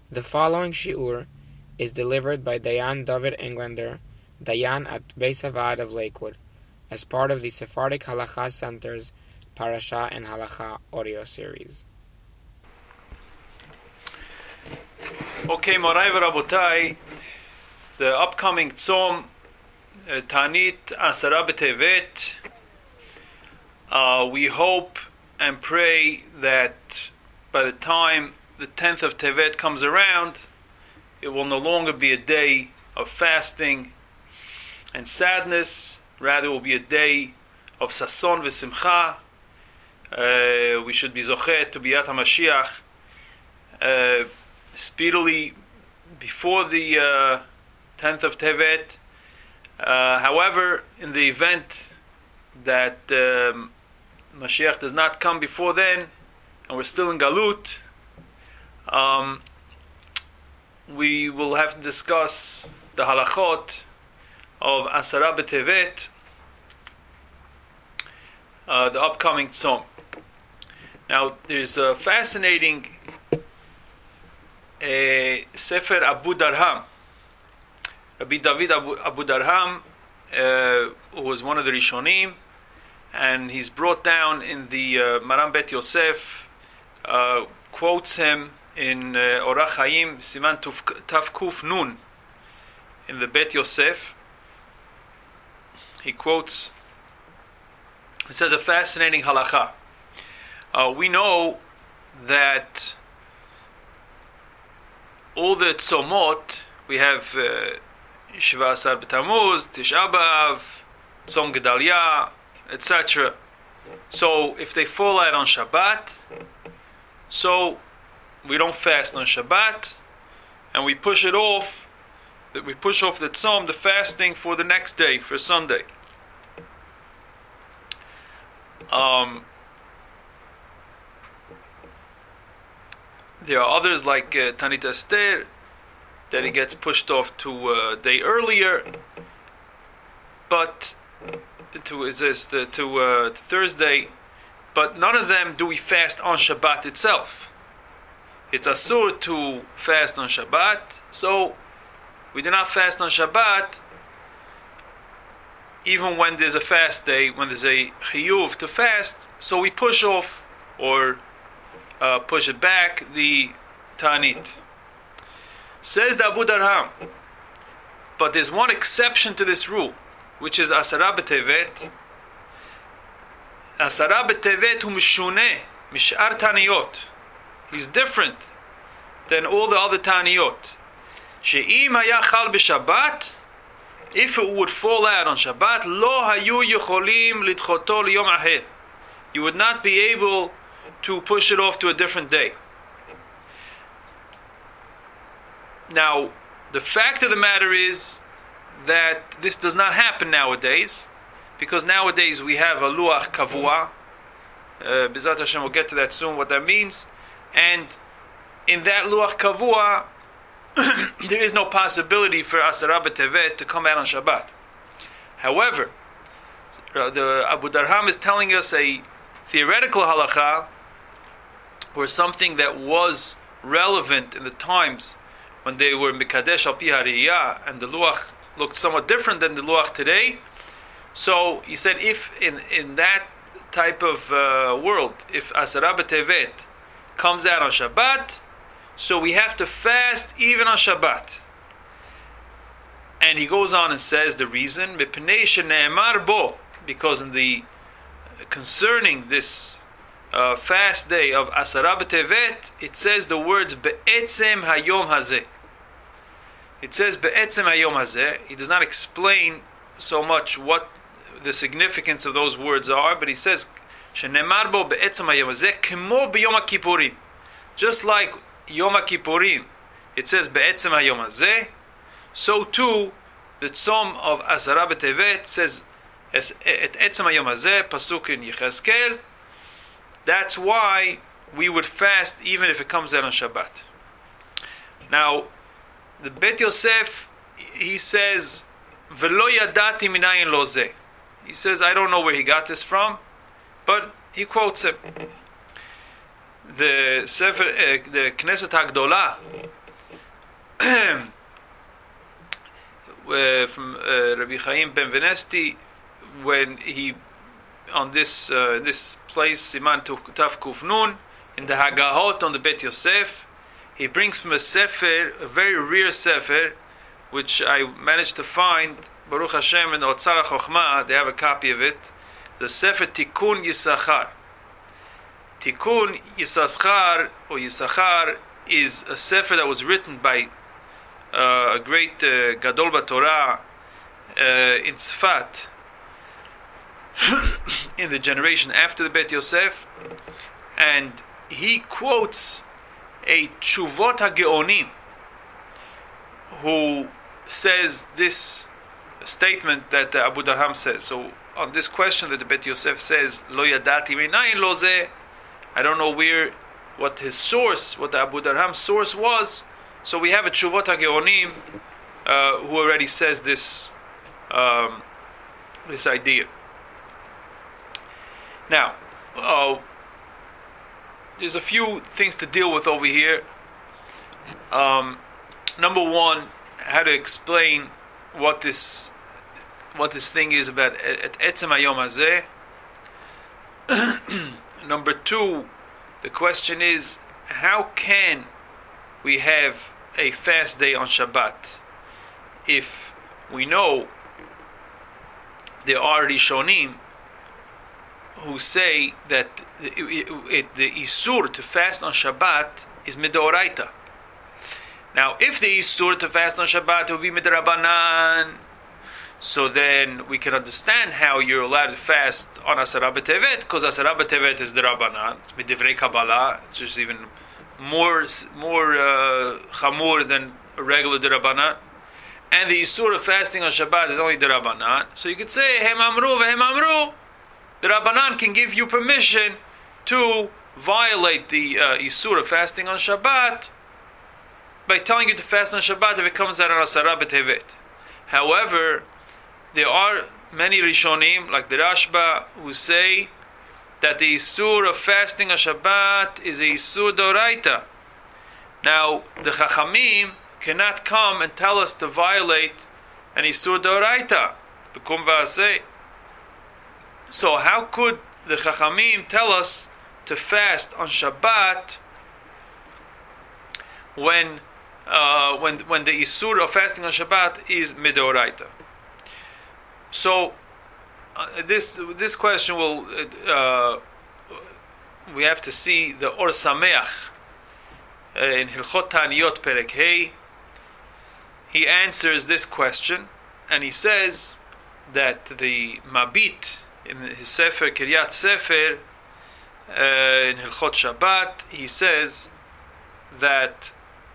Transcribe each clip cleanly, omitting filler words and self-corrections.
The following shiur is delivered by Dayan David Englander, Dayan at Beis Havad of Lakewood, as part of the Sephardic Halacha Center's Parasha and Halacha audio series. Okay, Morai v'Rabotai, the upcoming Tzom, Tanit Asara B'Tevet, we hope and pray that by the time the 10th of Tevet comes around, it will no longer be a day of fasting and sadness, rather it will be a day of sason v'simcha. We should be zochet to Biyat HaMashiach speedily before the 10th of Tevet. However, in the event that Mashiach does not come before then, and we're still in Galut, we will have to discuss the halachot of Asara B'Tevet, the upcoming Tzom. Now, there's a fascinating Sefer Abu Darham, Rabbi David Abu Darham, who was one of the Rishonim, and he's brought down in the Maram Bet Yosef, quotes him in Orach Chaim, Siman Taf Kuf Nun, in the Bet Yosef. He quotes, it says a fascinating halacha. We know that all the tzomot, we have Shiva Asar B'Tammuz, Tisha B'Av, Tzom Gedalia, etc. So if they fall out on Shabbat, so we don't fast on Shabbat, and we push it off. We push off the tzom, the fasting, for the next day, for Sunday. There are others like Tanit Esther, that it gets pushed off to a day earlier, but to Thursday. But none of them do we fast on Shabbat itself. It's asur to fast on Shabbat, so we do not fast on Shabbat, even when there's a fast day, when there's a chiyuv to fast, so we push off or push it back the Tanit. Says the Abu Darham, but there's one exception to this rule, which is Asara B'Tevet. Asara B'Tevet hu mishuneh mish'ar Taniyot. He's different than all the other Taniyot. She'im haya chal b'Shabbat, if it would fall out on Shabbat, lo hayu yicholim lidchoto liyom aher. You would not be able to push it off to a different day. Now, the fact of the matter is that this does not happen nowadays, because nowadays we have a luach kavua. B'ezrat Hashem, we'll get to that soon, what that means. And in that luach kavua, there is no possibility for Asara B'Tevet to come out on Shabbat. However, the Abu Darham is telling us a theoretical halacha, or something that was relevant in the times when they were Mikadesh al Pi Hariyah, and the luach looked somewhat different than the luach today. So he said, if in that type of world, if Asara B'Tevet comes out on Shabbat, so we have to fast even on Shabbat. And he goes on and says the reason, because in the concerning this fast day of Asara B'Tevet, it says the words Be'etzem Hayom Hazeh. It says Be'etzem Hayom Hazeh. He does not explain so much what the significance of those words are, but he says Shenemar bo Be'etzem Hayom Hazeh Kemo B'Yom HaKippurim. Just like Yom HaKippurim, it says Be'etzem Hayom Hazeh, so too the Tzom of Asara B'Tevet says Et Etzem Hayom Hazeh, pasuk in Yechezkel. That's why we would fast even if it comes out on Shabbat. Now, the Bet Yosef, he says, V'lo yadati minayin lo zeh. He says, I don't know where he got this from, but he quotes it. The Sefer, the Knesset HaGdolah, from Rabbi Chaim Ben Venesti, when he on this place Siman Taf Kuf Nun in the Hagahot on the Bet Yosef, he brings from a sefer, a very rare sefer, which I managed to find, Baruch Hashem, in the Otzar HaChochma. They have a copy of it. The sefer Tikkun Yisachar. Tikkun Yisachar or Yisachar is a sefer that was written by a great Gadol BaTorah in Tzfat in the generation after the Bet Yosef, and he quotes a Tshuvot HaGeonim who says this statement that Abu Darham says. So on this question that the Bet Yosef says, Lo yadati minayin lo zeh, I don't know what his source, what the Abu Darham's source was. So we have a Tshuvot HaGeonim who already says this this idea. Now, there's a few things to deal with over here. Number one, how to explain what this thing is about at Etzem Hayom Hazeh. Number two, the question is, how can we have a fast day on Shabbat if we know there are Rishonim who say that the Isur to fast on Shabbat is Midoraita. Now, if the Isur to fast on Shabbat will be Midrabanan, so then we can understand how you're allowed to fast on Asara B'Tevet, because Asara B'Tevet is the Rabbanan, it's Midivrei Kabbalah, which is even more chamur than a regular Rabbanan. And the Isur of fasting on Shabbat is only the Rabbanan. So you could say, Hem Amru V'Hem Amru, the Rabbanan can give you permission to violate the Isur of fasting on Shabbat by telling you to fast on Shabbat if it comes out on Asara B'Tevet. However, there are many Rishonim, like the Rashba, who say that the Isur of fasting on Shabbat is a Isur Doraita. Now, the Chachamim cannot come and tell us to violate an Isur Doraita. B'kum v'aseh. So how could the Chachamim tell us to fast on Shabbat when the Isur of fasting on Shabbat is Midoraita? So this question will we have to see the Or Sameach in Hilchot Taniyot Perek Hey. He answers this question and he says that the Mabit in his Sefer Kiryat Sefer in Hilchot Shabbat, he says that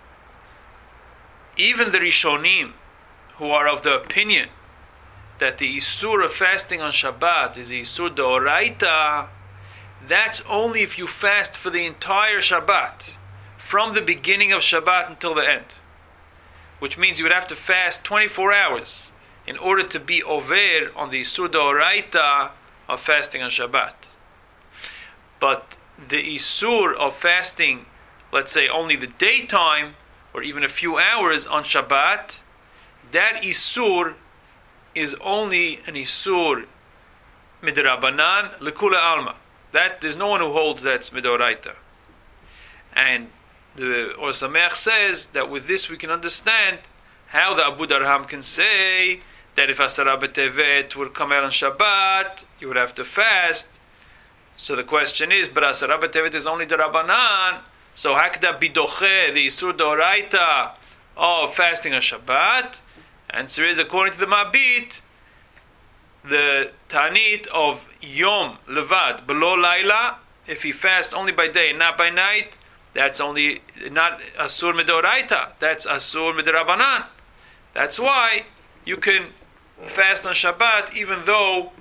even the Rishonim who are of the opinion that the Isur of fasting on Shabbat is the Isur D'Oraita, that's only if you fast for the entire Shabbat, from the beginning of Shabbat until the end. Which means you would have to fast 24 hours in order to be over on the Isur D'Oraita of fasting on Shabbat. But the Isur of fasting, let's say only the daytime, or even a few hours on Shabbat, that Isur is only an Isur Midrabanan Lekula Alma. That there's no one who holds that's Midoraita. And the Or Sameach says that with this we can understand how the Abu Darham can say that if Asara B'Tevet would come out on Shabbat, you would have to fast. So the question is, but Asara B'Tevet is only the Rabbanan, so how could that be Doche, the Isur D'Oraita of fasting on Shabbat? Answer is, according to the Mabit, the Tanit of Yom Levad Below Laila, if he fasts only by day and not by night, that's only not Asur Midoraita, that's Asur Midrabanan. That's why you can fast on Shabbat even though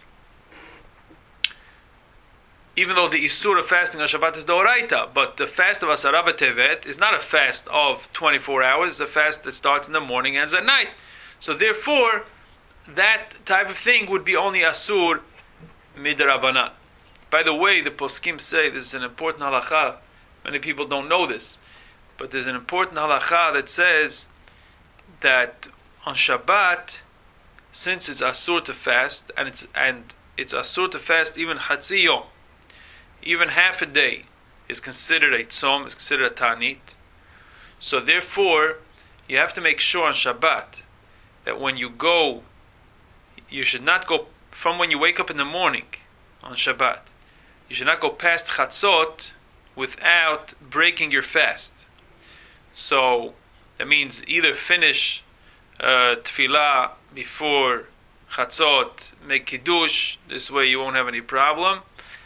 the Isur of fasting on Shabbat is Doraita, but the fast of Asara B'Tevet is not a fast of 24 hours, it's a fast that starts in the morning and ends at night. So therefore, that type of thing would be only Asur Midrabanan. By the way, the Poskim say, this is an important halacha, many people don't know this, But there's an important halacha that says that on Shabbat, since it's asur to fast, and it's asur to fast even chatzi yom, even half a day, is considered a tzom, is considered a ta'anit. So therefore, you have to make sure on Shabbat that when you go, you should not go from when you wake up in the morning on Shabbat. You should not go past chatzot without breaking your fast. So that means either finish tefillah before chatzot, make kiddush. This way you won't have any problem.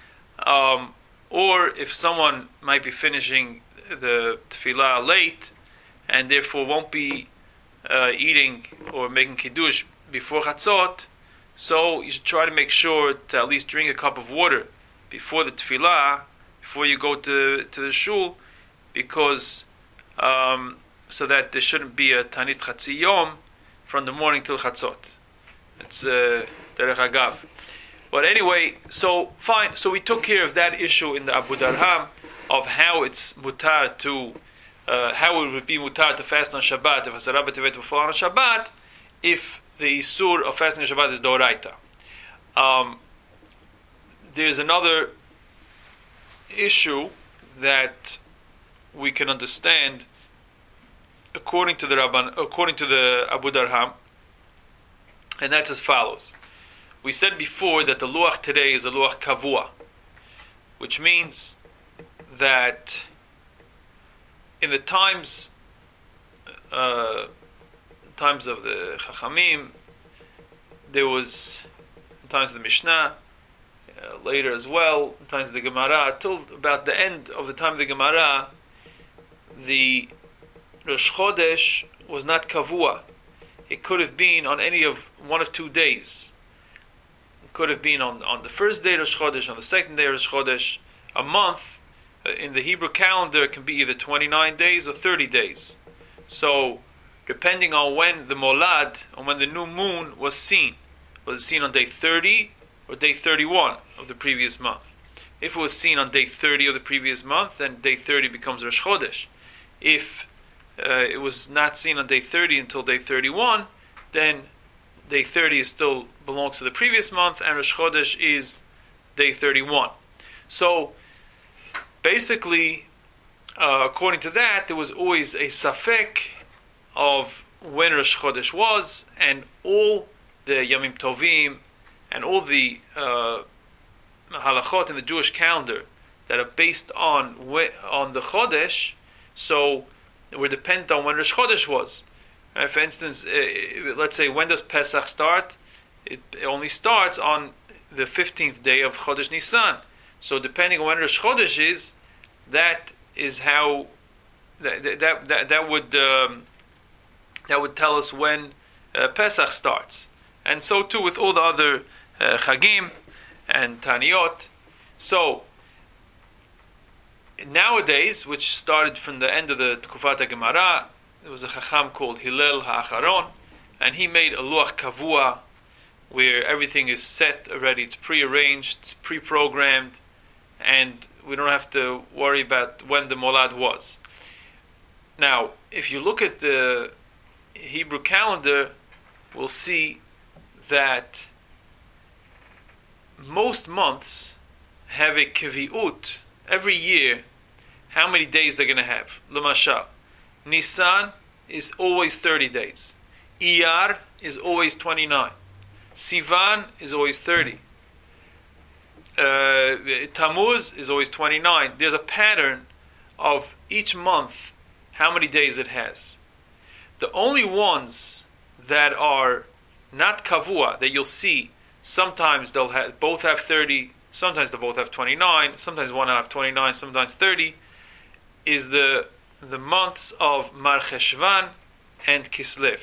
Or if someone might be finishing the tefillah late and therefore won't be eating or making kiddush before chatzot, so you should try to make sure to at least drink a cup of water before the tefillah, before you go to the shul, because so that there shouldn't be a tanit chatzi yom from the morning till chatzot. It's derech agav. But anyway, so fine. So we took care of that issue in the Abu Darham of how it's mutar to, how it would be mutar to fast on Shabbat if Asara B'Tevet will fall on Shabbat, if the isur of fasting on Shabbat is doraita. There's another issue that we can understand according to the Abu Darham, and that's as follows. We said before that the luach today is a luach kavua, which means that in the times of the Chachamim, there was in times of the Mishnah, later as well, in times of the Gemara, till about the end of the time of the Gemara, the Rosh Chodesh was not kavua. It could have been on any of one of 2 days. It could have been on the first day of Rosh Chodesh, on the second day of Rosh Chodesh. A month in the Hebrew calendar can be either 29 days or 30 days. So, depending on when the molad, on when the new moon was it seen on day 30 or day 31 of the previous month? If it was seen on day 30 of the previous month, then day 30 becomes Rosh Chodesh. If it was not seen on day 30 until day 31, then day 30 still belongs to the previous month, and Rosh Chodesh is day 31. So, basically, according to that, there was always a safek of when Rosh Chodesh was, and all the Yamim Tovim and all the halachot in the Jewish calendar that are based on the Chodesh, so we're dependent on when Rosh Chodesh was. For instance, let's say, when does Pesach start? It only starts on the 15th day of Chodesh Nisan. So depending on when Rosh Chodesh is, that is how that would tell us when Pesach starts. And so too with all the other Chagim and Taniyot. So nowadays, which started from the end of the Tkufat Gemara, there was a Chacham called Hillel HaAcharon, and he made a Luach Kavua, where everything is set already, it's prearranged, it's pre-programmed, and we don't have to worry about when the Molad was. Now, if you look at the Hebrew calendar, we'll see that most months have a Kevi'ut every year, how many days they're going to have. L'mashal, Nisan is always 30 days. Iyar is always 29. Sivan is always 30. Tammuz is always 29. There's a pattern of each month, how many days it has. The only ones that are not kavua, that you'll see, sometimes they'll both have 30, sometimes they'll both have 29, sometimes one will have 29, sometimes 30, is the months of Mar Cheshvan and Kislev.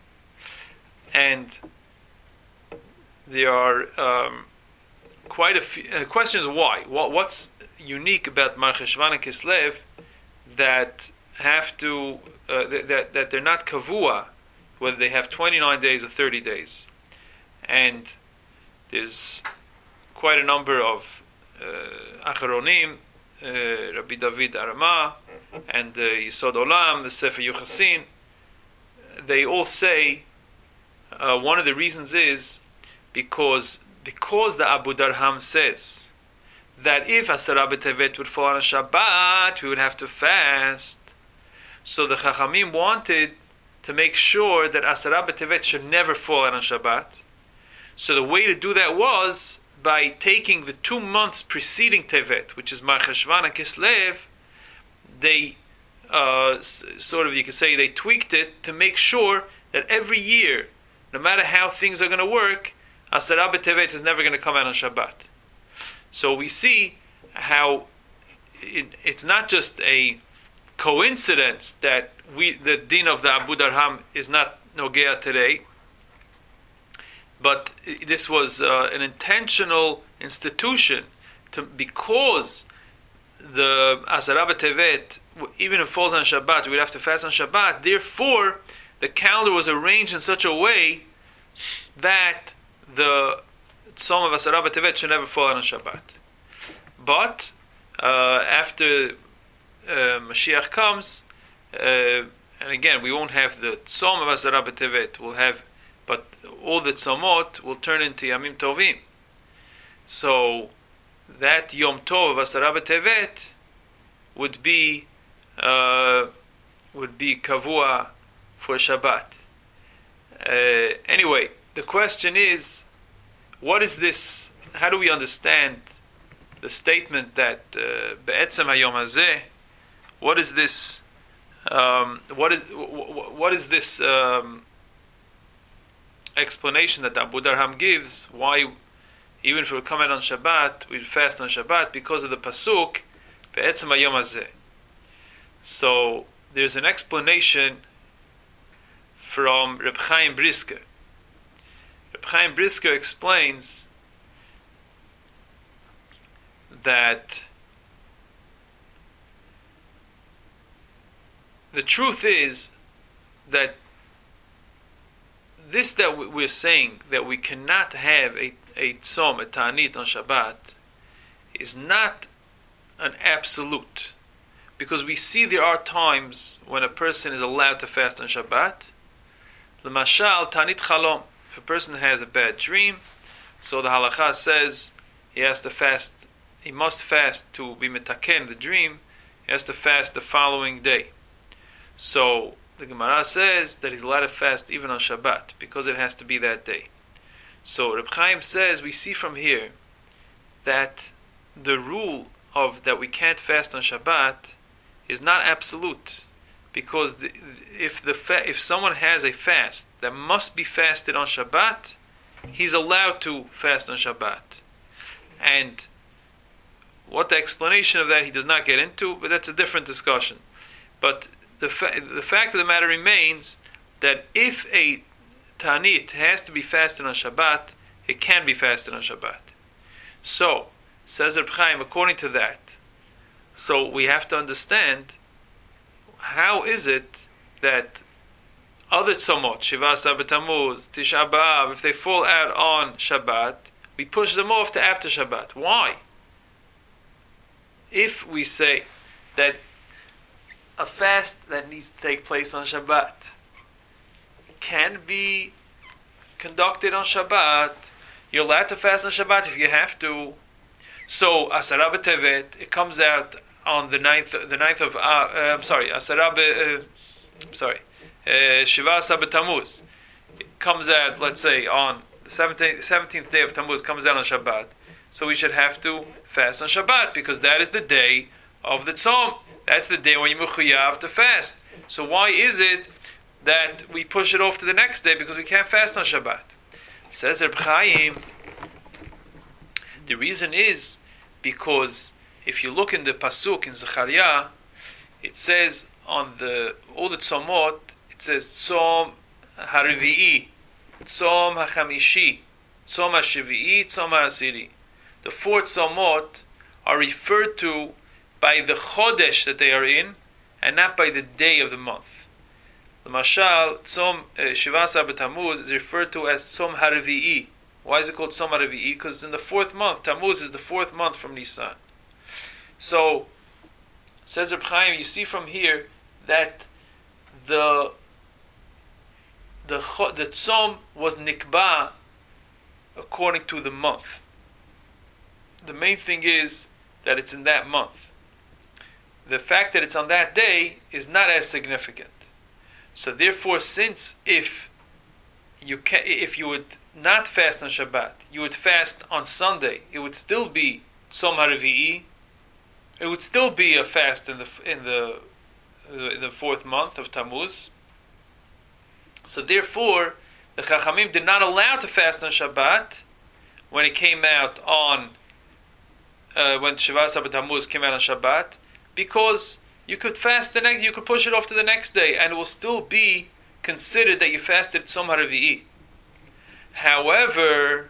And there are quite a few questions why. What's unique about Mar Cheshvan and Kislev that have to that they're not kavua, whether they have 29 days or 30 days? And there's quite a number of Acharonim Rabbi David Arama, and Yisod Olam, the Sefer Yuchasin, they all say one of the reasons is because the Abu Darham says that if Asara B'Tevet would fall on a Shabbat, we would have to fast. So the Chachamim wanted to make sure that Asara B'Tevet should never fall on a Shabbat. So the way to do that was by taking the 2 months preceding Tevet, which is Mar Cheshvan and Kislev. They you could say, they tweaked it to make sure that every year, no matter how things are going to work, Asara B'Tevet is never going to come out on Shabbat. So we see how it's not just a coincidence that the din of the Abu Darham is not Nogea today, but this was an intentional institution because the Asara B'Tevet, even if it falls on Shabbat, we'd have to fast on Shabbat. Therefore, the calendar was arranged in such a way that the Tzom of Asara B'Tevet should never fall on Shabbat. But after Mashiach comes, and again, we won't have the Tzom of Asara B'Tevet. We'll have, but all the Tzomot will turn into Yamim Tovim. So that Yom Tov of Asara B'Tevet would be Kavua for Shabbat. Anyway, the question is, what is this? How do we understand the statement that Be'etzem Hayom Hazeh? What is this? What is this explanation that Abu Darham gives? Why, even if we come out on Shabbat, we'd fast on Shabbat because of the pasuk Be'etzem Hayom Hazeh. So there's an explanation from Reb Chaim Brisker. Reb Chaim Brisker explains that the truth is that this that we're saying, that we cannot have a tzom, a ta'anit on Shabbat, is not an absolute. Because we see there are times when a person is allowed to fast on Shabbat. L'mashal, ta'anit chalom. If a person has a bad dream, so the halakha says he has to fast, he must fast to be metaken the dream, he has to fast the following day. So the Gemara says that he's allowed to fast even on Shabbat because it has to be that day. So Reb Chaim says we see from here that the rule of that we can't fast on Shabbat is not absolute, because if someone has a fast that must be fasted on Shabbat, he's allowed to fast on Shabbat. And what the explanation of that he does not get into, but that's a different discussion. But the fact of the matter remains that if a Ta'anit has to be fasted on Shabbat, it can be fasted on Shabbat. So, says Reb Chaim, according to that, so we have to understand how is it that other tzomot, Shiva Asar B'Tammuz, Tisha B'Av, if they fall out on Shabbat, we push them off to after Shabbat. Why? If we say that a fast that needs to take place on Shabbat can be conducted on Shabbat, you're allowed to fast on Shabbat if you have to. So Asara B'Tevet, it comes out on the 9th of Shiva Asar B'Tammuz. It comes out, let's say, on the 17th day of Tammuz, comes out on Shabbat. So we should have to fast on Shabbat because that is the day of the Tzom. That's the day when you mechuyav to fast. So why is it that we push it off to the next day because we can't fast on Shabbat? Says Reb Chaim, the reason is because if you look in the pasuk in Zechariah, it says on all the tzomot, it says tzom harivi'i, tzom hachamishi, tzom hashivi'i, tzom ha'asiri. The 4 tzomot are referred to by the chodesh that they are in, and not by the day of the month. The mashal tzom Shiva Asar B'Tammuz is referred to as tzom harivi'i. Why is it called tzom harivi'i? Because in the 4th month, Tammuz is the 4th month from Nisan. So, says Reb Chaim, you see from here that the tzom was nikba according to the month. The main thing is that it's in that month. The fact that it's on that day is not as significant. So therefore, since if you would not fast on Shabbat, you would fast on Sunday, it would still be Tzom HaRevi'i. It would still be a fast in the fourth month of Tammuz. So therefore, the Chachamim did not allow to fast on Shabbat when it came out on when Shiva Sabbat Tammuz came out on Shabbat, because you could fast you could push it off to the next day, and it will still be considered that you fasted Tzom HaRevi'i. However,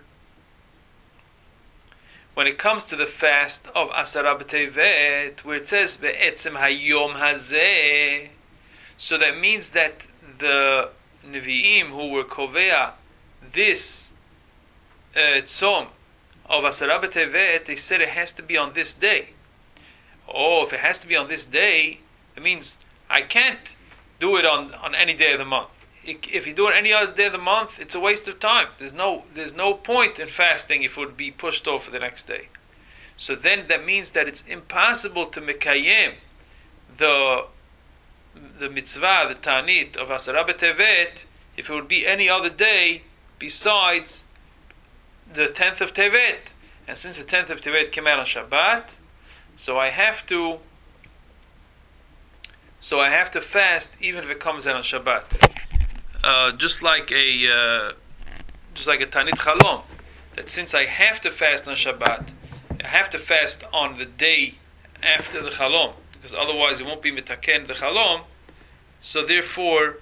when it comes to the fast of Asara B'Tevet, where it says Be'etzem Hayom Hazeh, so that means that the Nevi'im who were Kovea this Tzom of Asara B'Tevet, they said it has to be on this day. Oh, if it has to be on this day, it means I can't do it on any day of the month. If you do it any other day of the month, it's a waste of time. There's no point in fasting if it would be pushed off for the next day. So then that means that it's impossible to mekayem the mitzvah, the ta'anit of Asara B'Tevet, if it would be any other day besides the 10th of Tevet. And since the 10th of Tevet came out on Shabbat, so I have to fast even if it comes out on Shabbat. Just like a Tanit Chalom, that since I have to fast on Shabbat, I have to fast on the day after the Chalom, because otherwise it won't be mitaken the Chalom. So therefore,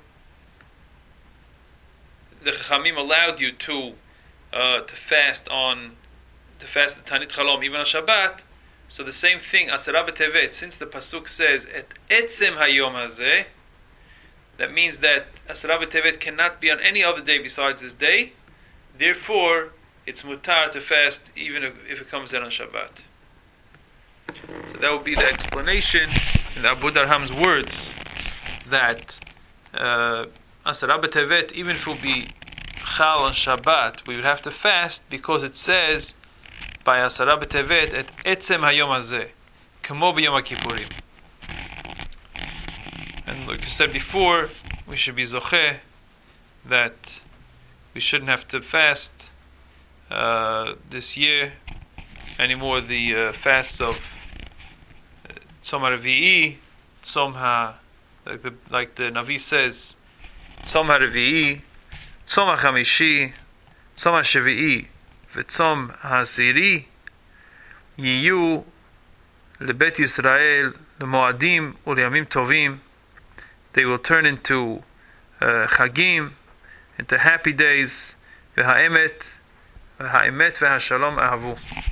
the Chachamim allowed you to fast the Tanit Chalom even on Shabbat. So the same thing, Asara B'Tevet, since the pasuk says et etzem hayom hazeh, that means that Asara B'Tevet cannot be on any other day besides this day. Therefore, it's mutar to fast even if it comes out on Shabbat. So that would be the explanation in the Abu Darham's words that Asara B'Tevet, even if it would be Chal on Shabbat, we would have to fast because it says by Asara B'Tevet et etzem hayom hazeh, kamo b'yom HaKippurim. And like you said before, we should be zocheh that we shouldn't have to fast this year anymore. The fasts of Tzom HaRevi'i, like the Navi says, Tzom HaRevi'i, Tzom HaChamishi, Tzom HaShevi'i, v'Tzom HaAsiri, Yiyu lebet Yisrael lemoadim u'leyamim tovim. They will turn into chagim, into happy days. V'ha'emet v'ha'shalom ahavu.